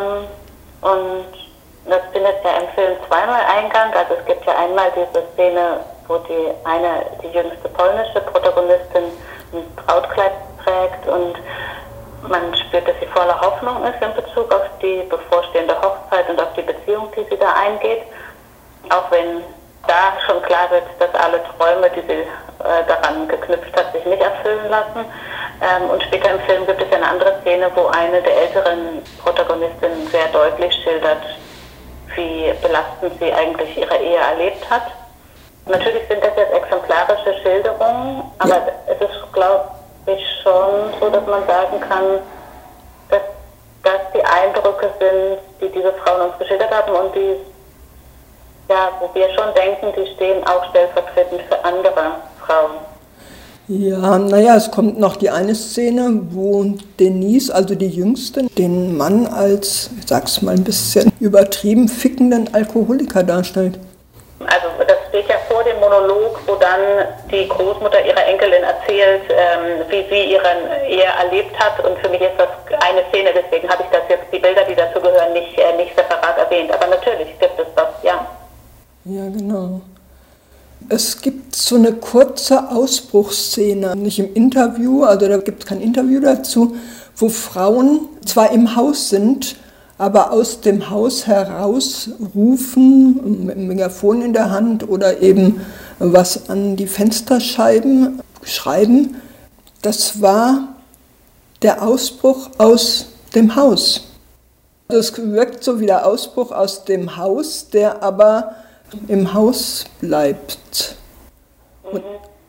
Speaker 6: und das findet ja im Film zweimal Eingang. Also es gibt ja einmal diese Szene, wo die jüngste polnische Protagonistin ein Brautkleid trägt und man spürt, dass sie voller Hoffnung ist in Bezug auf die bevorstehende Hochzeit und auf die Beziehung, die sie da eingeht. Auch wenn da schon klar wird, dass alle Träume, die sie daran geknüpft hat, sich nicht erfüllen lassen. Und später im Film gibt es eine andere Szene, wo eine der älteren Protagonistinnen sehr deutlich schildert, wie belastend sie eigentlich ihre Ehe erlebt hat. Natürlich sind das jetzt exemplarische Schilderungen, aber es ist, glaube ich, schon so, dass man sagen kann, dass das die Eindrücke sind, die diese Frauen uns geschildert haben und die, ja, wo wir schon denken, die stehen auch stellvertretend für andere Frauen.
Speaker 1: Ja, naja, es kommt noch die eine Szene, wo Denise, also die Jüngste, den Mann als, ich sag's mal ein bisschen übertrieben, fickenden Alkoholiker darstellt.
Speaker 6: Also das steht ja vor dem Monolog, wo dann die Großmutter ihrer Enkelin erzählt, wie sie ihre Ehe erlebt hat. Und für mich ist das eine Szene, deswegen habe ich das jetzt, die Bilder, die dazu gehören, nicht separat erwähnt. Aber natürlich gibt es das, ja.
Speaker 1: Ja, genau. Es gibt so eine kurze Ausbruchsszene, nicht im Interview, also da gibt es kein Interview dazu, wo Frauen zwar im Haus sind, aber aus dem Haus heraus rufen, mit einem Megafon in der Hand oder eben was an die Fensterscheiben schreiben. Das war der Ausbruch aus dem Haus. Es wirkt so wie der Ausbruch aus dem Haus, der aber im Haus bleibt. Und,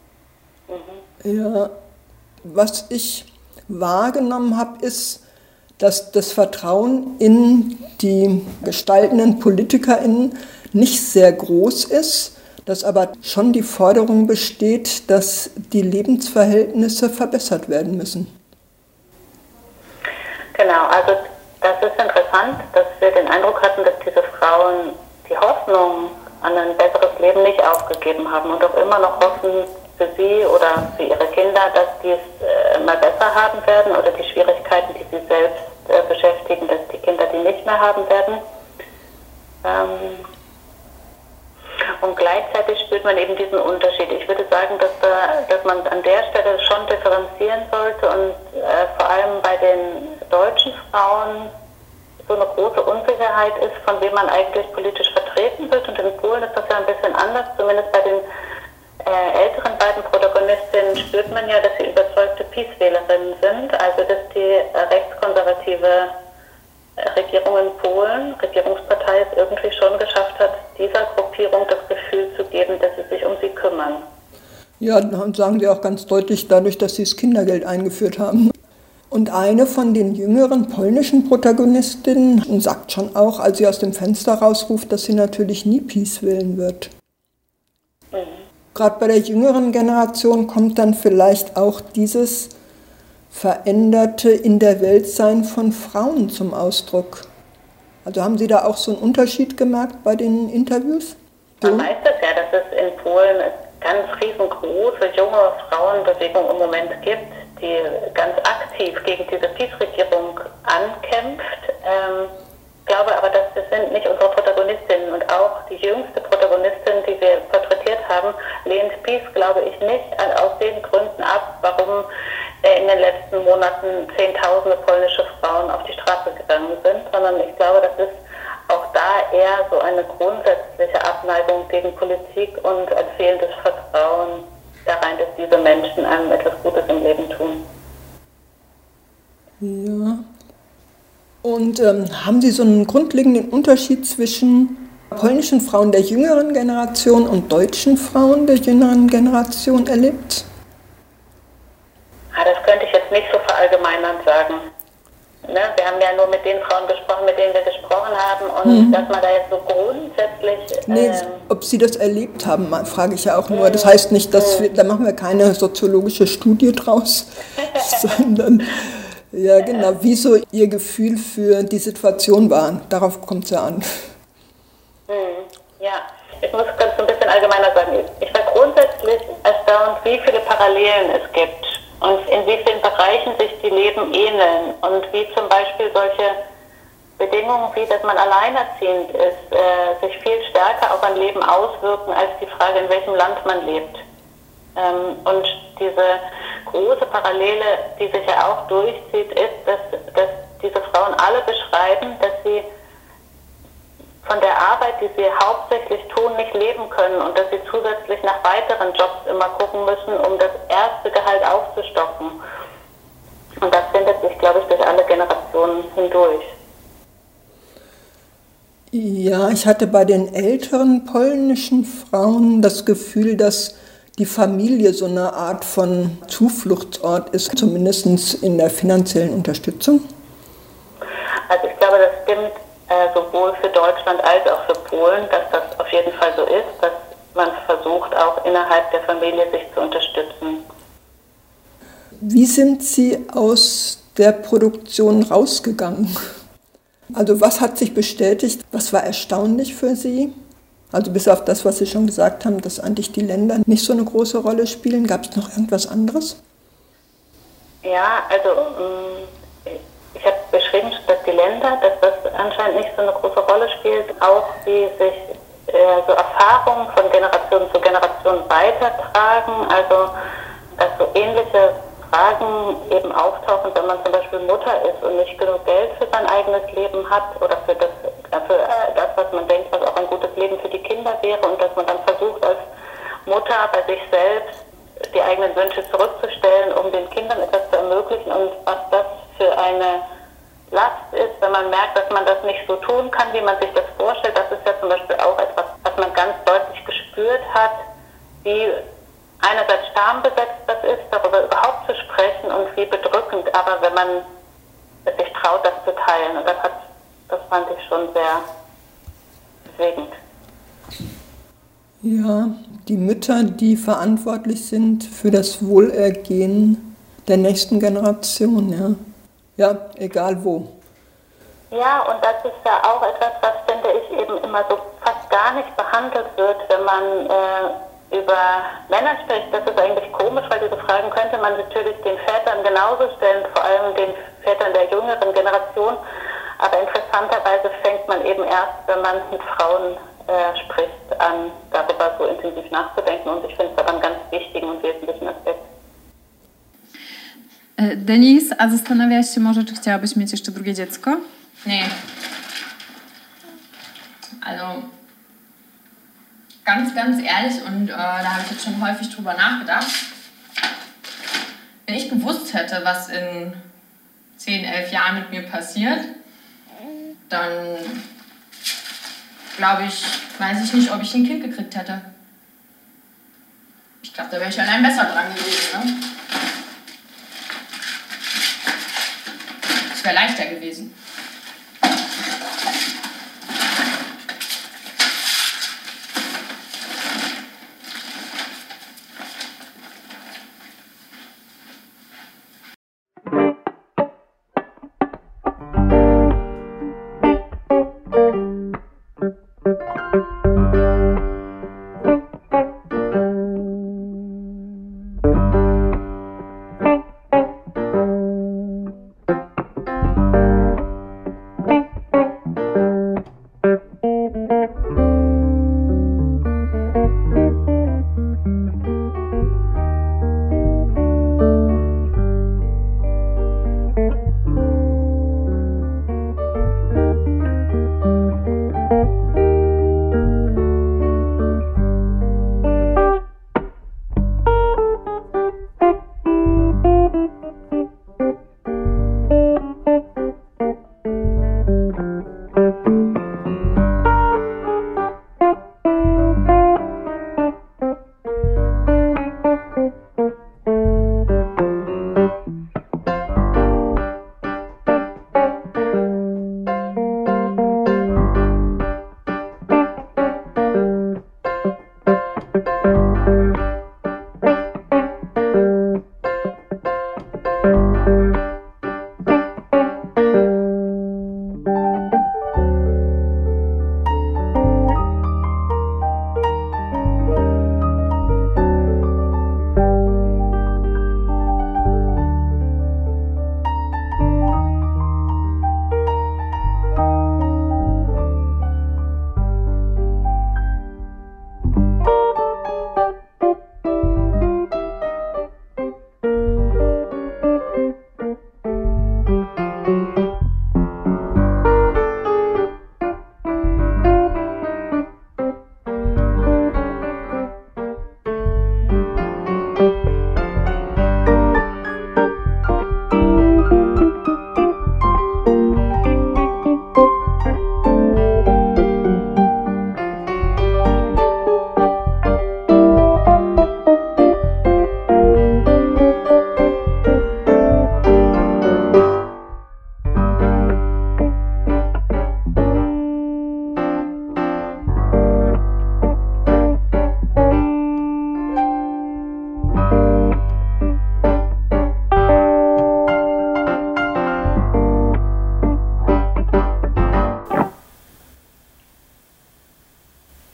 Speaker 1: ja, was ich wahrgenommen habe, ist, dass das Vertrauen in die gestaltenden PolitikerInnen nicht sehr groß ist, dass aber schon die Forderung besteht, dass die Lebensverhältnisse verbessert werden müssen.
Speaker 6: Genau, also das ist interessant, dass wir den Eindruck hatten, dass diese Frauen die Hoffnung an ein besseres Leben nicht aufgegeben haben und auch immer noch hoffen für sie oder für ihre Kinder, dass die es mal besser haben werden oder die Schwierigkeiten, die sie selbst beschäftigen, dass die Kinder die nicht mehr haben werden. Und gleichzeitig spürt man eben diesen Unterschied. Ich würde sagen, dass man an der Stelle schon differenzieren sollte und vor allem bei den deutschen Frauen so eine große Unsicherheit ist, von wem man eigentlich politisch vertreten wird. Und in Polen ist das ja ein bisschen anders, zumindest bei den älteren beiden Protagonistinnen spürt man ja, dass sie überzeugte PiS-Wählerinnen sind, also dass die rechtskonservative Regierung in Polen, Regierungspartei, es irgendwie schon geschafft hat, dieser Gruppierung das Gefühl zu geben, dass sie sich um sie kümmern.
Speaker 1: Ja, und sagen sie auch ganz deutlich dadurch, dass sie das Kindergeld eingeführt haben. Und eine von den jüngeren polnischen Protagonistinnen sagt schon auch, als sie aus dem Fenster rausruft, dass sie natürlich nie PiS wählen wird. Gerade bei der jüngeren Generation kommt dann vielleicht auch dieses veränderte In der Welt sein von Frauen zum Ausdruck. Also haben Sie da auch so einen Unterschied gemerkt bei den Interviews?
Speaker 6: Man weiß das ja, dass es in Polen eine ganz riesengroße junge Frauenbewegung im Moment gibt, die ganz aktiv gegen diese PiS-Regierung ankämpft. Ich glaube aber, dass das sind nicht unsere Protagonistinnen und auch die jüngste Protagonistin, die wir porträtiert haben, lehnt PiS, glaube ich, nicht aus den Gründen ab, warum in den letzten Monaten Zehntausende polnische Frauen auf die Straße gegangen sind, sondern ich glaube, das ist auch da eher so eine grundsätzliche Abneigung gegen Politik und ein fehlendes Vertrauen da rein, dass diese Menschen einem etwas Gutes im Leben tun.
Speaker 1: Ja. Und haben Sie so einen grundlegenden Unterschied zwischen polnischen Frauen der jüngeren Generation und deutschen Frauen der jüngeren Generation erlebt?
Speaker 6: Das könnte ich jetzt nicht so verallgemeinernd sagen. Ne? Wir haben ja nur mit den Frauen gesprochen, mit denen wir gesprochen haben und dass man da jetzt so grundsätzlich
Speaker 2: grundsätzlich...
Speaker 1: Nee, ob Sie das erlebt haben, frage ich ja auch nur. Das heißt nicht, dass da machen wir keine soziologische Studie draus, sondern, ja genau, wie so Ihr Gefühl für die Situation war. Darauf kommt es ja an.
Speaker 6: Ja, ich muss ganz ein bisschen allgemeiner sagen. Ich war grundsätzlich erstaunt, wie viele Parallelen es gibt und in wie vielen Bereichen sich die Leben ähneln und wie zum Beispiel solche Bedingungen, wie dass man alleinerziehend ist, sich viel stärker auf ein Leben auswirken, als die Frage, in welchem Land man lebt. Und diese große Parallele, die sich ja auch durchzieht, ist, dass diese Frauen alle beschreiben, dass sie von der Arbeit, die sie hauptsächlich tun, nicht leben können und dass sie zusätzlich nach weiteren Jobs immer gucken müssen, um das erste Gehalt aufzustocken. Und das findet sich, glaube ich, durch alle Generationen hindurch.
Speaker 1: Ja, ich hatte bei den älteren polnischen Frauen das Gefühl, dass die Familie so eine Art von Zufluchtsort ist, zumindest in der finanziellen Unterstützung.
Speaker 6: Also ich glaube, das stimmt sowohl für Deutschland als auch für Polen, dass das auf jeden Fall so ist, dass man versucht, auch innerhalb der Familie sich zu unterstützen.
Speaker 1: Wie sind Sie aus der Produktion rausgegangen? Also was hat sich bestätigt? Was war erstaunlich für Sie? Also bis auf das, was Sie schon gesagt haben, dass eigentlich die Länder nicht so eine große Rolle spielen. Gab es noch irgendwas anderes?
Speaker 6: Ja, also ich habe beschrieben, dass die Länder, dass das anscheinend nicht so eine große Rolle spielt, auch wie sich so Erfahrungen von Generation zu Generation weitertragen, also dass so ähnliche Fragen eben auftauchen, wenn man zum Beispiel Mutter ist und nicht genug Geld für sein eigenes Leben hat oder für das, was man denkt, was auch ein gutes Leben für die Kinder wäre und dass man dann versucht, als Mutter bei sich selbst die eigenen Wünsche zurückzustellen, um den Kindern etwas zu ermöglichen und was das für eine Last ist, wenn man merkt, dass man das nicht so tun kann, wie man sich das vorstellt. Das ist ja zum Beispiel auch etwas, was man ganz deutlich gespürt hat, wie einerseits schambesetzt das ist, darüber überhaupt zu sprechen und wie bedrückend, aber wenn man es sich traut, das zu teilen. Und das fand ich schon sehr bewegend.
Speaker 1: Ja, die Mütter, die verantwortlich sind für das Wohlergehen der nächsten Generation, ja. Ja, egal wo.
Speaker 6: Ja, und das ist ja auch etwas, was, finde ich, eben immer so fast gar nicht behandelt wird, wenn man über Männer spricht. Das ist eigentlich komisch, weil diese Fragen könnte man natürlich den Vätern genauso stellen, vor allem den Vätern der jüngeren Generation. Aber interessanterweise fängt man eben erst, wenn man mit Frauen spricht, an, darüber so intensiv nachzudenken. Und ich finde es aber einen ganz wichtigen und wesentlichen Aspekt.
Speaker 8: Denis, a zastanawiałaś się może, czy chciałabyś mieć jeszcze drugie dziecko?
Speaker 7: Nee. Also, ganz ehrlich, und da habe ich jetzt schon häufig drüber nachgedacht, wenn ich gewusst hätte, was in 10, 11 Jahren mit mir passiert, dann glaube ich, weiß ich nicht, ob ich ein Kind gekriegt hätte. Ich glaube, da wäre ich allein besser dran gewesen, ne? Es wäre leichter gewesen.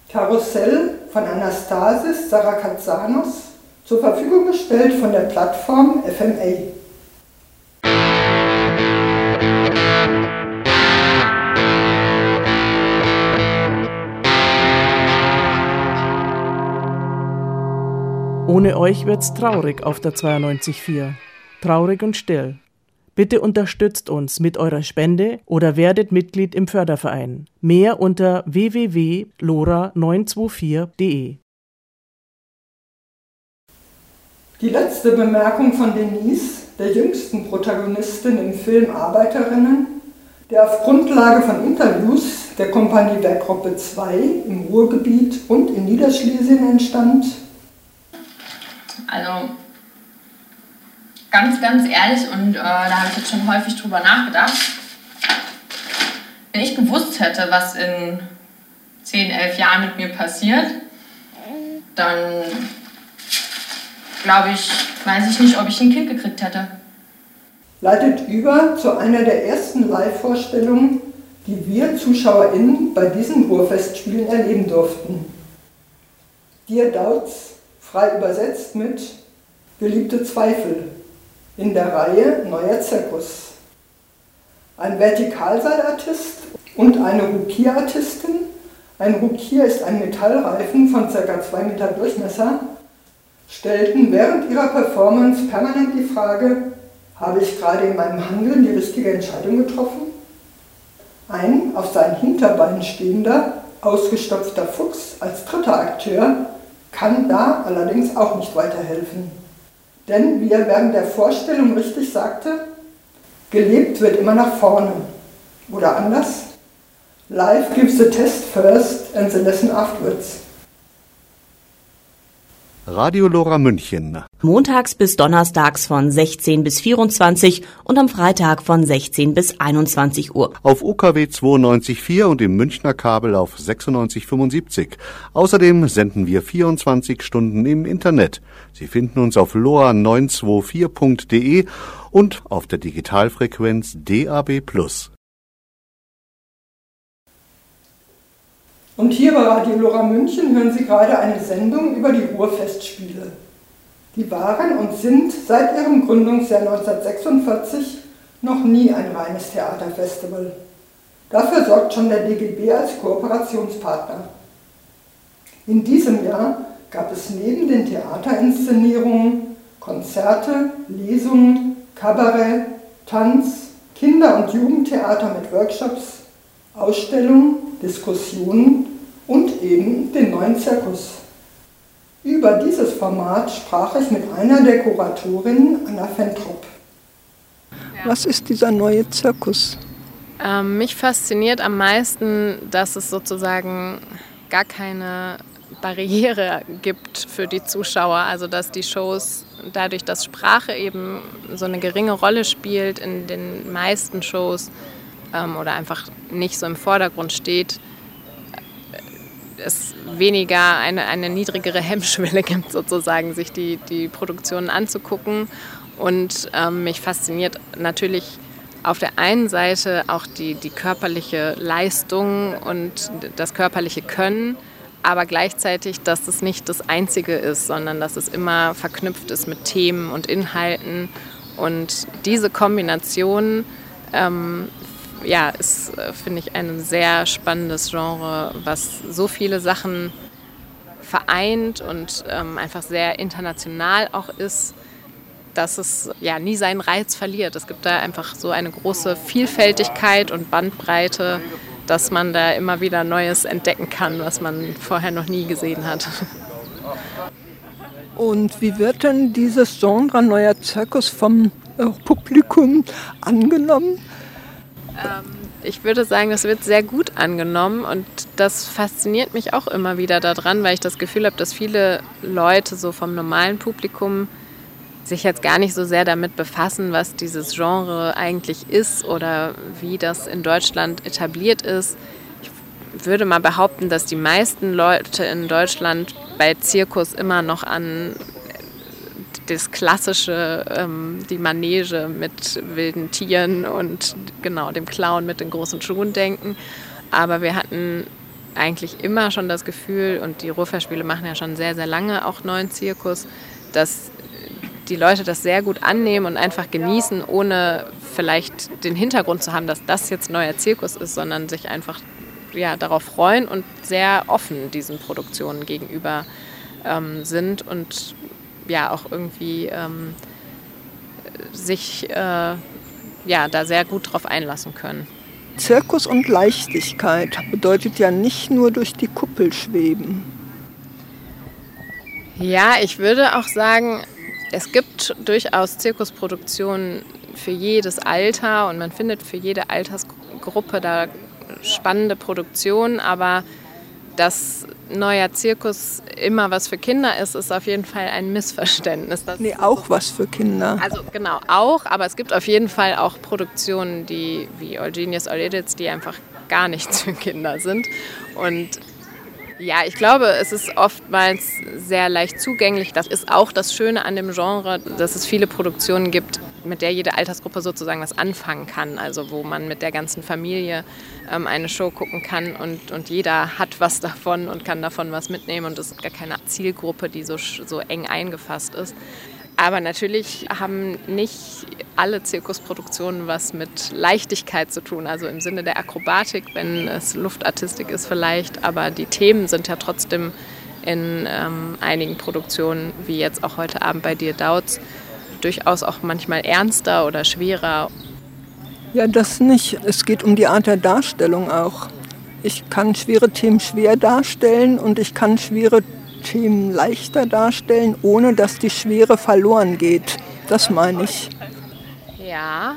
Speaker 1: Karussell von Anastasis Sarakatsanos, zur Verfügung gestellt von der Plattform FMA.
Speaker 12: Ohne euch wird's traurig auf der 92.4. Traurig und still. Bitte unterstützt uns mit eurer Spende oder werdet Mitglied im Förderverein. Mehr unter www.lora924.de.
Speaker 1: Die letzte Bemerkung von Denise, der jüngsten Protagonistin im Film Arbeiterinnen, der auf Grundlage von Interviews der Kompanie Werkgruppe 2 im Ruhrgebiet und in Niederschlesien entstand.
Speaker 7: Also ganz, ganz ehrlich, und da habe ich jetzt schon häufig drüber nachgedacht, wenn ich gewusst hätte, was in 10, 11 Jahren mit mir passiert, dann glaube ich, weiß ich nicht, ob ich ein Kind gekriegt hätte.
Speaker 1: Leitet über zu einer der ersten Live-Vorstellungen, die wir ZuschauerInnen bei diesen Ruhrfestspielen erleben durften. Dear Doubts, frei übersetzt mit Geliebte Zweifel, in der Reihe Neuer Zirkus. Ein Vertikalseilartist und eine Rukierartistin. Ein Rukier ist ein Metallreifen von ca. 2 Meter Durchmesser, stellten während ihrer Performance permanent die Frage, habe ich gerade in meinem Handeln die richtige Entscheidung getroffen? Ein auf seinen Hinterbeinen stehender, ausgestopfter Fuchs als dritter Akteur kann da allerdings auch nicht weiterhelfen. Denn, wie er während der Vorstellung richtig sagte, gelebt wird immer nach vorne. Oder anders, life gives the test first and the lesson afterwards.
Speaker 13: Radio Lora München.
Speaker 14: Montags bis donnerstags von 16 bis 24 und am Freitag von 16 bis 21 Uhr.
Speaker 13: Auf UKW 92.4 und im Münchner Kabel auf 96.75. Außerdem senden wir 24 Stunden im Internet. Sie finden uns auf lora924.de und auf der Digitalfrequenz DAB+.
Speaker 1: Und hier bei Radio Lora München hören Sie gerade eine Sendung über die Ruhrfestspiele. Die waren und sind seit ihrem Gründungsjahr 1946 noch nie ein reines Theaterfestival. Dafür sorgt schon der DGB als Kooperationspartner. In diesem Jahr gab es neben den Theaterinszenierungen Konzerte, Lesungen, Kabarett, Tanz, Kinder- und Jugendtheater mit Workshops, Ausstellungen, Diskussionen und eben den neuen Zirkus. Über dieses Format sprach ich mit einer der Kuratorinnen, Anna Fentrop. Was ist dieser neue Zirkus?
Speaker 15: Mich fasziniert am meisten, dass es sozusagen gar keine Barriere gibt für die Zuschauer. Also dass die Shows, dadurch, dass Sprache eben so eine geringe Rolle spielt in den meisten Shows, oder einfach nicht so im Vordergrund steht, es weniger eine niedrigere Hemmschwelle gibt, sozusagen, sich die Produktionen anzugucken. Und mich fasziniert natürlich auf der einen Seite auch die körperliche Leistung und das körperliche Können, aber gleichzeitig, dass es nicht das Einzige ist, sondern dass es immer verknüpft ist mit Themen und Inhalten. Und diese Kombination ist, finde ich, ein sehr spannendes Genre, was so viele Sachen vereint und einfach sehr international auch ist, dass es nie seinen Reiz verliert. Es gibt da einfach so eine große Vielfältigkeit und Bandbreite, dass man da immer wieder Neues entdecken kann, was man vorher noch nie gesehen hat.
Speaker 1: Und wie wird denn dieses Genre Neuer Zirkus vom Publikum angenommen?
Speaker 15: Ich würde sagen, das wird sehr gut angenommen und das fasziniert mich auch immer wieder daran, weil ich das Gefühl habe, dass viele Leute so vom normalen Publikum sich jetzt gar nicht so sehr damit befassen, was dieses Genre eigentlich ist oder wie das in Deutschland etabliert ist. Ich würde mal behaupten, dass die meisten Leute in Deutschland bei Zirkus immer noch an das Klassische, die Manege mit wilden Tieren und genau dem Clown mit den großen Schuhen denken. Aber wir hatten eigentlich immer schon das Gefühl, und die Ruhrfestspiele machen ja schon sehr, sehr lange auch neuen Zirkus, dass die Leute das sehr gut annehmen und einfach genießen, ohne vielleicht den Hintergrund zu haben, dass das jetzt neuer Zirkus ist, sondern sich einfach darauf freuen und sehr offen diesen Produktionen gegenüber sind und auch irgendwie sich da sehr gut drauf einlassen können.
Speaker 1: Zirkus und Leichtigkeit bedeutet ja nicht nur durch die Kuppel schweben.
Speaker 15: Ja, ich würde auch sagen, es gibt durchaus Zirkusproduktionen für jedes Alter und man findet für jede Altersgruppe da spannende Produktionen, aber dass neuer Zirkus immer was für Kinder ist, ist auf jeden Fall ein Missverständnis.
Speaker 1: Auch was für Kinder.
Speaker 15: Also genau, auch, aber es gibt auf jeden Fall auch Produktionen, wie All Genius, All Idiots, die einfach gar nichts für Kinder sind. Und ja, ich glaube, es ist oftmals sehr leicht zugänglich. Das ist auch das Schöne an dem Genre, dass es viele Produktionen gibt, mit der jede Altersgruppe sozusagen was anfangen kann. Also wo man mit der ganzen Familie eine Show gucken kann und jeder hat was davon und kann davon was mitnehmen. Und es ist gar keine Zielgruppe, die so eng eingefasst ist. Aber natürlich haben nicht alle Zirkusproduktionen was mit Leichtigkeit zu tun, also im Sinne der Akrobatik, wenn es Luftartistik ist vielleicht, aber die Themen sind ja trotzdem in einigen Produktionen, wie jetzt auch heute Abend bei Dear Doubts, durchaus auch manchmal ernster oder schwerer.
Speaker 1: Ja, das nicht. Es geht um die Art der Darstellung auch. Ich kann schwere Themen schwer darstellen und ich kann schwere Themen leichter darstellen, ohne dass die Schwere verloren geht. Das meine ich.
Speaker 15: Ja.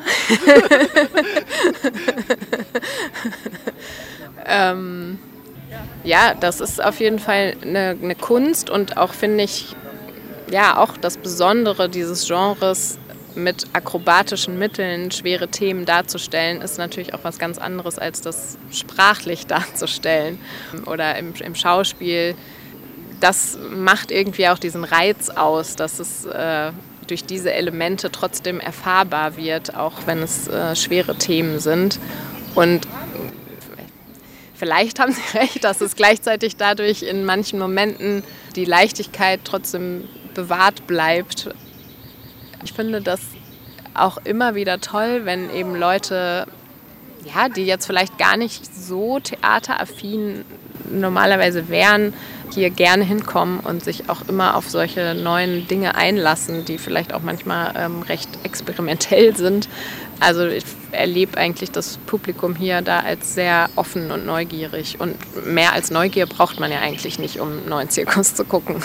Speaker 15: Ja, das ist auf jeden Fall eine Kunst und auch, finde ich, auch das Besondere dieses Genres, mit akrobatischen Mitteln schwere Themen darzustellen, ist natürlich auch was ganz anderes, als das sprachlich darzustellen oder im Schauspiel. Das macht irgendwie auch diesen Reiz aus, dass es durch diese Elemente trotzdem erfahrbar wird, auch wenn es schwere Themen sind. Und vielleicht haben Sie recht, dass es gleichzeitig dadurch in manchen Momenten die Leichtigkeit trotzdem bewahrt bleibt. Ich finde das auch immer wieder toll, wenn eben Leute, die jetzt vielleicht gar nicht so theateraffin normalerweise wären, hier gerne hinkommen und sich auch immer auf solche neuen Dinge einlassen, die vielleicht auch manchmal recht experimentell sind. Also ich erlebe eigentlich das Publikum hier da als sehr offen und neugierig. Und mehr als Neugier braucht man ja eigentlich nicht, um einen neuen Zirkus zu gucken.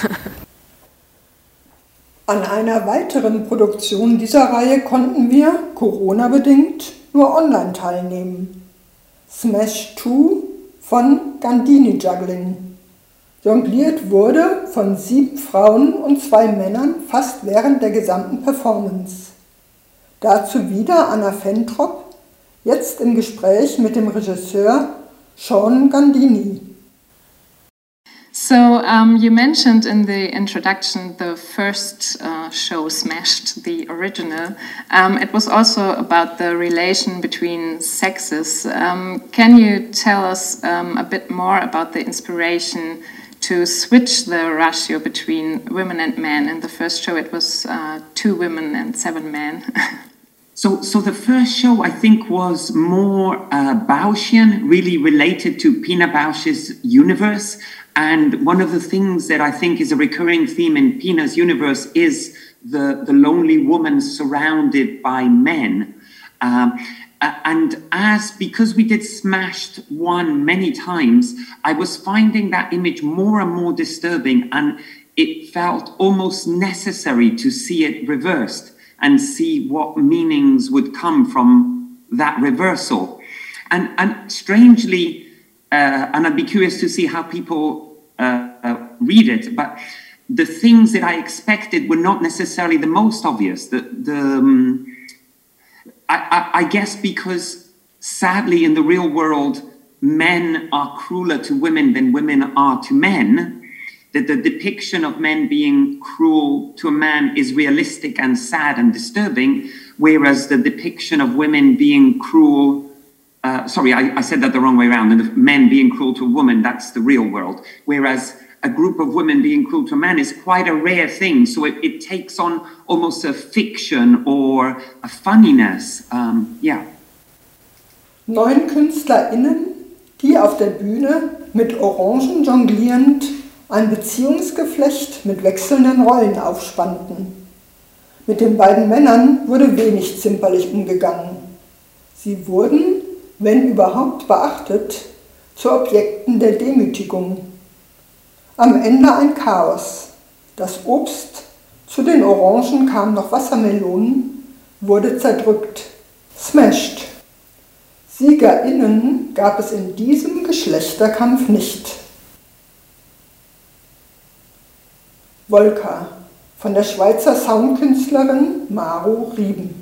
Speaker 1: An einer weiteren Produktion dieser Reihe konnten wir, Corona-bedingt, nur online teilnehmen. Smash 2 von Gandini Juggling. Jongliert wurde von 7 Frauen und 2 Männern fast während der gesamten Performance. Dazu wieder Anna Fentrop, jetzt im Gespräch mit dem Regisseur Sean Gandini.
Speaker 16: So you mentioned in the introduction the first show, Smashed, the original. It was also about the relation between sexes. Can you tell us a bit more about the inspiration to switch the ratio between women and men? In the first show it was 2 women and 7 men.
Speaker 17: So the first show, I think, was more Bauschian, really related to Pina Bausch's universe. And one of the things that I think is a recurring theme in Pina's universe is the lonely woman surrounded by men. And because we did Smashed 1 many times, I was finding that image more and more disturbing, and it felt almost necessary to see it reversed and see what meanings would come from that reversal. And strangely, and I'd be curious to see how people read it, but the things that I expected were not necessarily the most obvious. I guess because sadly in the real world, men are crueler to women than women are to men, that the depiction of men being cruel to a man is realistic and sad and disturbing, whereas the depiction of women being cruel sorry, I said that the wrong way around. And men being cruel to a woman, that's the real world. Whereas a group of women being cruel to a man is quite a rare thing. So it takes on almost a fiction or a funniness. Yeah.
Speaker 1: 9 KünstlerInnen, die auf der Bühne mit Orangen jonglierend ein Beziehungsgeflecht mit wechselnden Rollen aufspannten. Mit den beiden Männern wurde wenig zimperlich umgegangen. Sie wurden, wenn überhaupt beachtet, zu Objekten der Demütigung. Am Ende ein Chaos. Das Obst, zu den Orangen kamen noch Wassermelonen, wurde zerdrückt, smashed. SiegerInnen gab es in diesem Geschlechterkampf nicht. Volca von der Schweizer Soundkünstlerin Maro Rieben.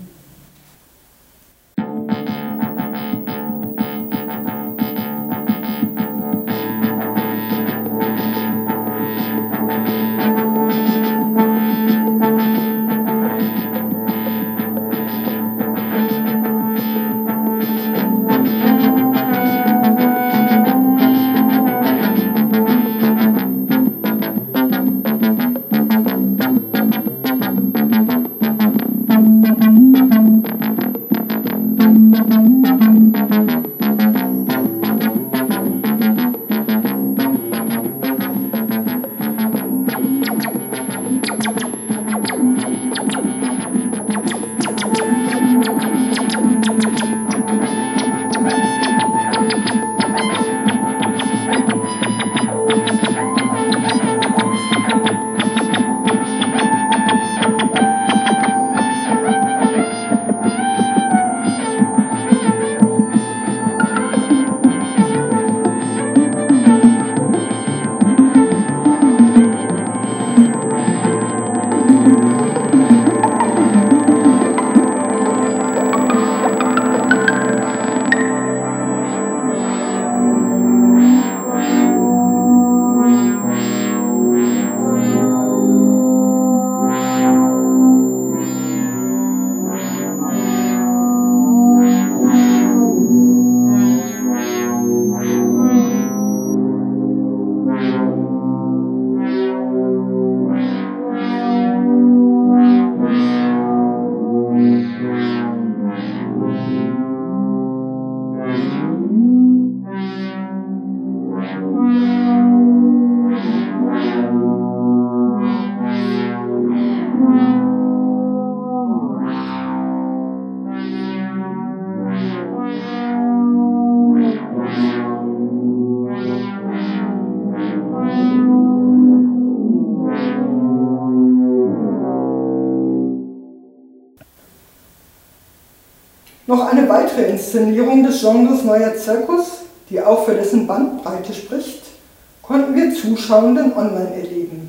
Speaker 1: Noch eine weitere Inszenierung des Genres Neuer Zirkus, die auch für dessen Bandbreite spricht, konnten wir Zuschauenden online erleben.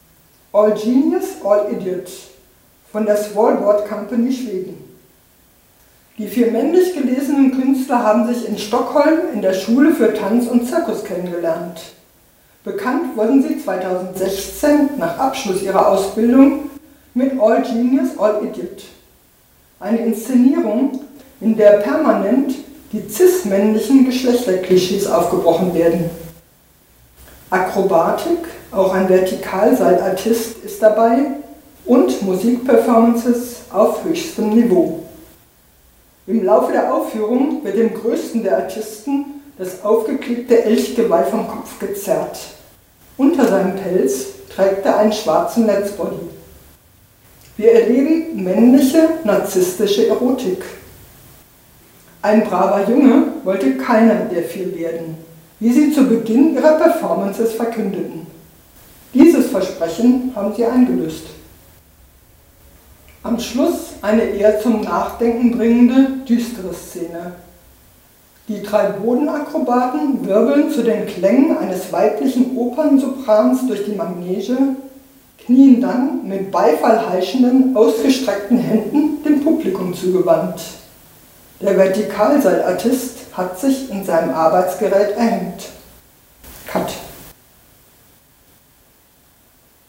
Speaker 1: All Genius, All Idiot von der Svalbard Company Schweden. Die 4 männlich gelesenen Künstler haben sich in Stockholm in der Schule für Tanz und Zirkus kennengelernt. Bekannt wurden sie 2016 nach Abschluss ihrer Ausbildung mit All Genius, All Idiot. Eine Inszenierung, in der permanent die cis-männlichen Geschlechterklischees aufgebrochen werden. Akrobatik, auch ein Vertikalseilartist ist dabei und Musikperformances auf höchstem Niveau. Im Laufe der Aufführung wird dem größten der Artisten das aufgeklebte Elchgeweih vom Kopf gezerrt. Unter seinem Pelz trägt er einen schwarzen Netzbody. Wir erleben männliche, narzisstische Erotik. Ein braver Junge wollte keiner der 4 werden, wie sie zu Beginn ihrer Performances verkündeten. Dieses Versprechen haben sie eingelöst. Am Schluss eine eher zum Nachdenken bringende, düstere Szene. Die 3 Bodenakrobaten wirbeln zu den Klängen eines weiblichen Opernsoprans durch die Manege, knien dann mit Beifall heischenden, ausgestreckten Händen dem Publikum zugewandt. Der Vertikalseilartist hat sich in seinem Arbeitsgerät erhängt.